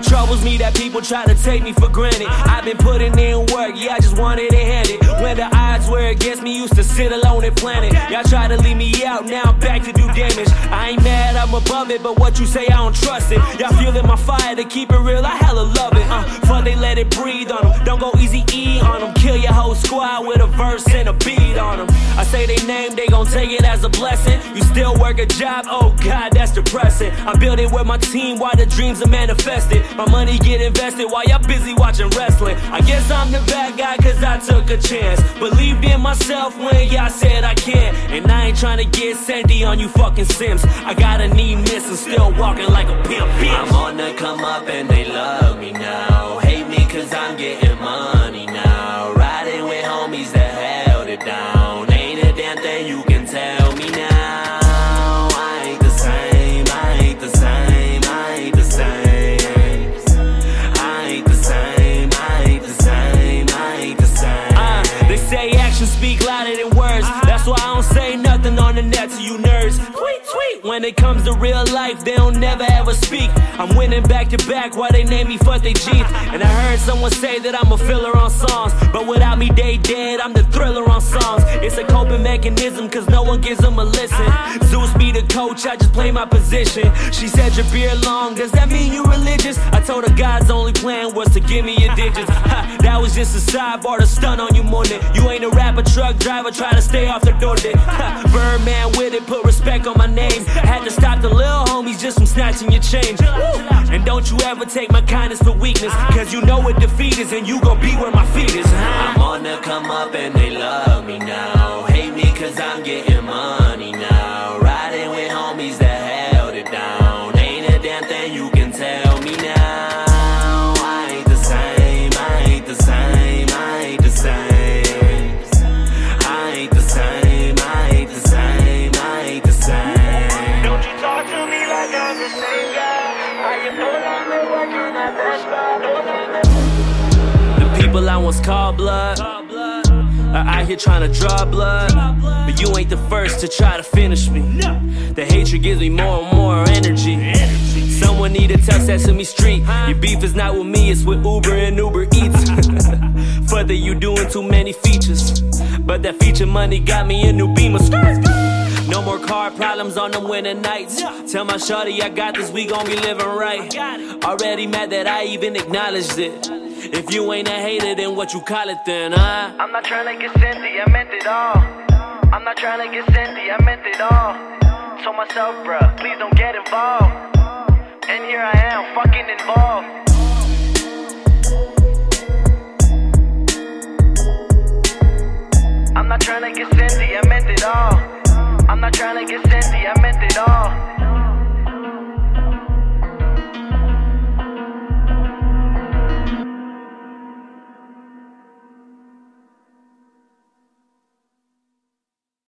It troubles me that people try to take me for granted. I've been putting in work, yeah, I just wanted it handed. When the odds were against me, used to sit alone and plan it. Y'all try to leave me out, now I'm back to do damage. I ain't mad, I'm above it, but what you say, I don't trust it. Y'all feeling my fire, to keep it real, I hella love it. Fun, they let it breathe on them. Don't go easy E on them. Kill your whole squad with a verse and a beat on them. I say they name, they gon' take it as a blessing. You still work a job, oh God, that's depressing. I build it with my team while the dreams are manifested. My money get invested while y'all busy watching wrestling. I guess I'm the bad guy cause I took a chance. Believed in myself when y'all said I can't. And I ain't tryna get sandy on you fucking Sims. I got a knee miss and still walking like a pimp, bitch. I'm on the come up and they love me now. Hate me cause I'm getting money now. Riding with homies that held it down. Ain't a damn thing you can tell me now. I ain't the same, I ain't the same, I ain't the same. I ain't the same, I ain't the same, I ain't the same. They say actions speak louder than words. That's why I don't say nothing on the net to you nerds. Tweet, tweet. When it comes to real life, they don't never ever speak. I'm winning back to back while they name me fuck they jeans. And I heard someone say that I'm a filler on songs, but without me they dead, I'm the thriller on songs. It's a coping mechanism cause no one gives them a listen. Zeus be the coach, I just play my position. She said your beard long, does that mean you religious? I told her God's only plan was to give me your digits. That was just a sidebar to stun on you more than you ain't a rapper, truck driver, try to stay off the door. Birdman with it, put respect on my name. Had to stop the little homies just from snatching your change. And don't you ever take my kindness for weakness, cause you know what defeat is and you gon' be where my feet is. I'm on the come up and they love me now. Hate me cause I'm getting money now. Riding with homies that held it down. Ain't a damn thing you can tell me now. I ain't the same, I ain't the same, I ain't the same. I ain't the same, I ain't the same, I ain't the same. Don't you talk to me like I'm the same guy. I am no longer working at Best Buy. The people I once called blood are out here trying to draw blood, but you ain't the first to try to finish me. The hatred gives me more and more energy. Someone need to tell Sesame Street, your beef is not with me, it's with Uber and Uber Eats. Further, you doing too many features, but that feature money got me a new Beamer. No more car problems on them winter nights. Tell my shorty I got this, we gon' be living right. Already mad that I even acknowledged it. If you ain't a hater, then what you call it then, huh? I'm not tryna get senti, I meant it all. I'm not tryna get senti, I meant it all. Told myself, bruh, please don't get involved. And here I am, fucking involved. I'm not tryna get senti, I meant it all. I'm not tryna get senti, I